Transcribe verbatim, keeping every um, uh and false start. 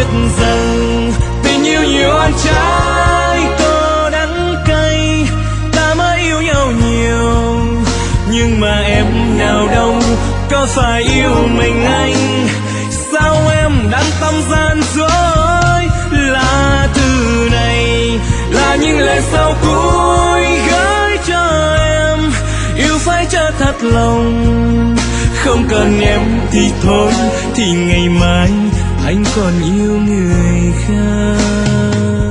biết rằng tình yêu nhiều ăn trái có đắng cay, ta mới yêu nhau nhiều. Nhưng mà em nào đâu có phải yêu mình anh, sao em đang tâm gian dối. Là từ này là những lời sau cuối gửi cho em, yêu phải cho thật lòng, không cần em thì thôi, thì ngày mai anh còn yêu người khác.